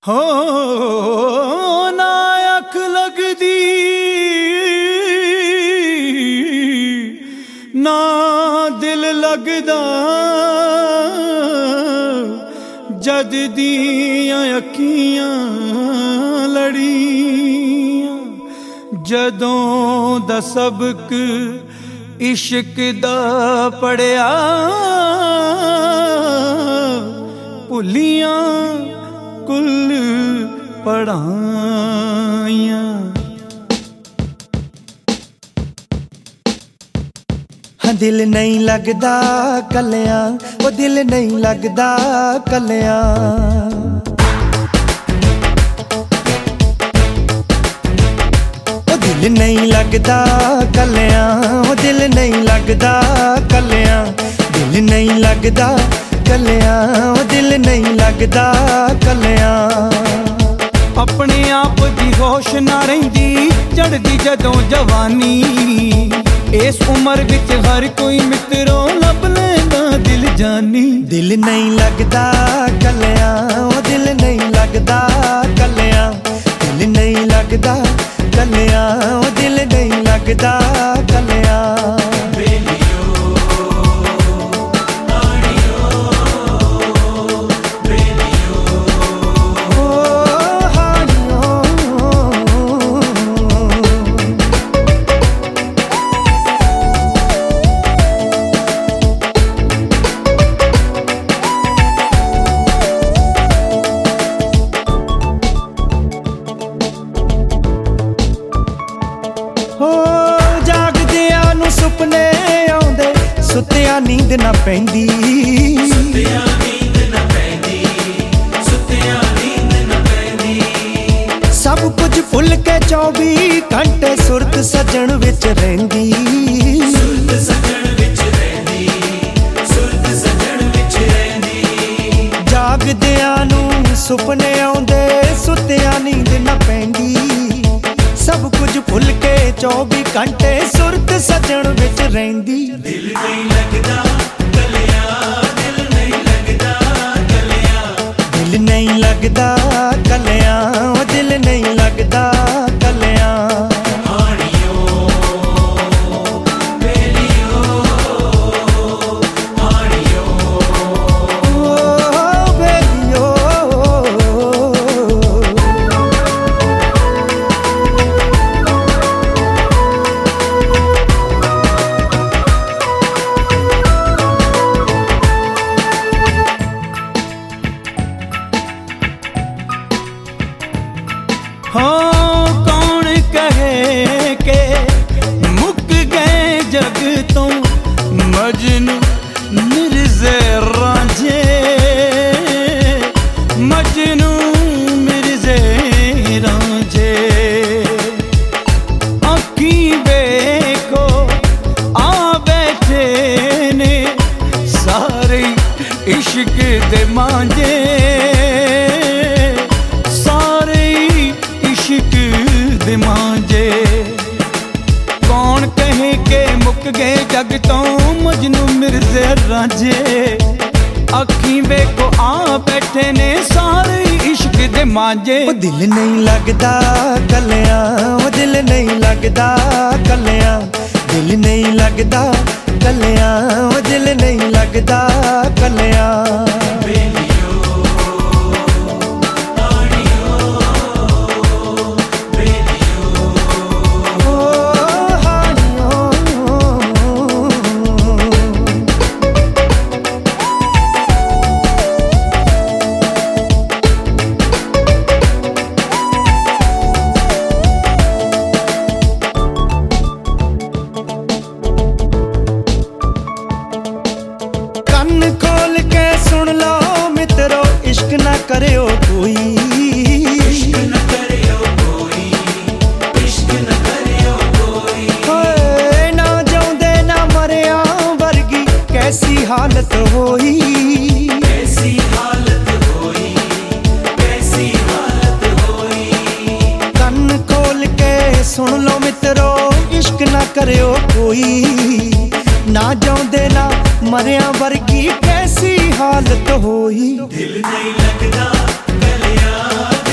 हो ना अख लगदी ना दिल लगदा जद दियां अखियां लड़ियां जदों दा सबक इश्क दा पढ़िया भुलियां कुल पढ़ाइयां। हाँ दिल नहीं लगदा कलियां वो दिल नहीं लगदा कलियां। दिल नहीं लगदा कलियां वो दिल नहीं लगदा कलियां। दिल नहीं लगदा कलियां वो दिल नहीं लगदा कलियां। अपने आप दी होश ना रहिंदी चढ़दी जदों जवानी इस उम्र विच हर कोई मित्रों लब लैंदा दिल जानी। दिल नहीं लगदा कलियां वो दिल नहीं लगदा कलियां। दिल नहीं लगदा कलियां वो दिल नहीं लगदा कलियां। सुपने आउंदे सुत्तिया नींद ना पैंदी। सुत्तिया नींद ना पैंदी, सुत्तिया नींद ना पैंदी। सब कुछ भुल के 24 घंटे सुरत सजन विच रहिंदी। सुरत सजन विच रहिंदी, सुरत सजन विच रहिंदी। जागदियां नूं सुपने आउंदे सुत्तिया नींद ना पैंदी। सब कुछ भुल के 24 घंटे सुरत सजन विच रहिंदी। दिल नहीं लगदा कलियां, दिल नहीं लगदा कलियां। दिल नहीं लगदा कलियां वो दिल नहीं लगदा कलियां। हाँ कौन कहे के मुक गए जग तो मजनू मिर्ज़े रांझे। मजनू मिर्ज़े रांझे आखी देखो आ बैठे ने सारे इश्क दे मांझे। मांझे कौन कहे के मुक गए जग तो मजनू मिर्ज़े रांझे। अखी वेखो आ बैठे ने सारे इश्क दे मांझे। वो दिल नहीं लगदा कलियां वो दिल नहीं लगदा कलियां। दिल नहीं लगदा कलियां वो दिल नहीं लगदा कलियां। खोल के सुन लो मित्रो इश्क ना करियो कोई। इश्क न करियो कोई, इश्क न करियो कोई। होए ना जाऊंदे ना मरिया वर्गी कैसी हालत होई। कैसी हालत होई, कैसी हालत होई। कन खोल के सुन लो मित्रो इश्क ना करियो कोई। ना जाऊंदे ना मरिया वर्गी कैसी हालत होई। दिल नहीं लगदा कलियां।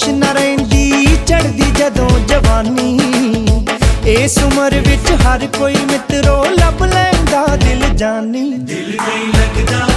ਹੋਸ਼ ਨਾ ਰਹਿੰਦੀ ਚੜਦੀ ਜਦੋਂ ਜਵਾਨੀ ਇਸ ਉਮਰ ਵਿੱਚ ਹਰ ਕੋਈ ਮਿੱਤਰੋ ਲੱਭ ਲੈਂਦਾ ਦਿਲ ਜਾਨੀ ਦਿਲ ਨਹੀਂ ਲੱਗਦਾ